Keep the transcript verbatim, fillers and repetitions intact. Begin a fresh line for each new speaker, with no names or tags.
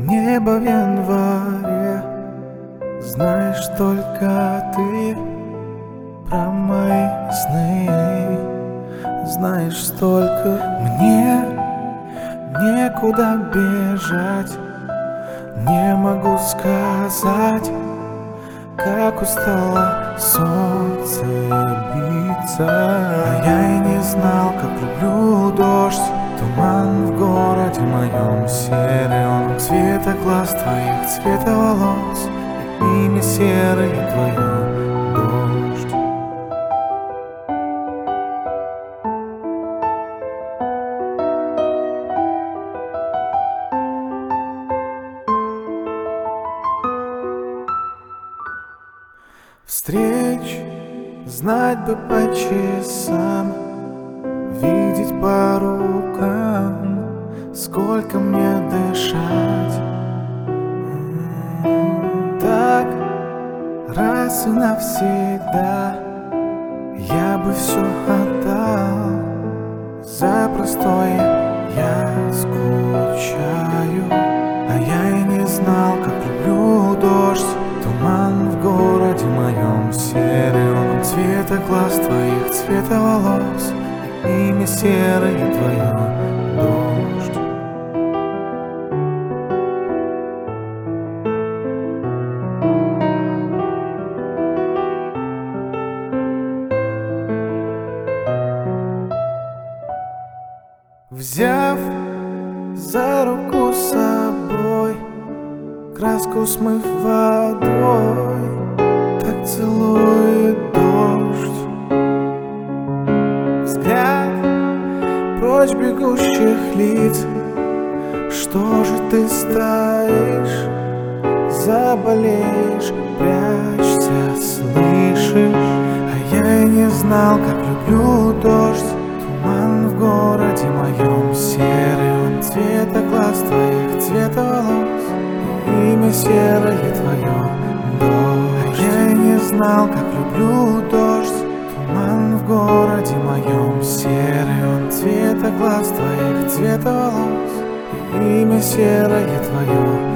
Небо в январе, знаешь только ты про мои сны. Знаешь столько, мне некуда бежать. Не могу сказать, как устало солнце биться. А я и не знал, как люблю дождь. Туман в городе моем серый, он цвета глаз твоих, цвета волос, и имя серое твое — дождь. Встреч знать бы по часам, видеть по рукам, сколько мне дышать. Так раз и навсегда я бы все отдал. За простое я скучаю, а я и не знал, как люблю дождь. Туман в городе моем серый, он цвета глаз твоих, цвета волос, и имя серое твое — дождь. Взяв за руку с собой, краску смыв водой, так целует дождь. Взгляд прочь бегущих лиц, что же ты стоишь, заболеешь, прячься, слышишь? А я и не знал, как люблю дождь. Туман в городе моем серый, он цвета глаз твоих, цвета волос, имя серое твое — дождь. А я и не знал, как люблю дождь. Туман в городе моем серый, он цвета глаз твоих, цвета волос, имя серое твое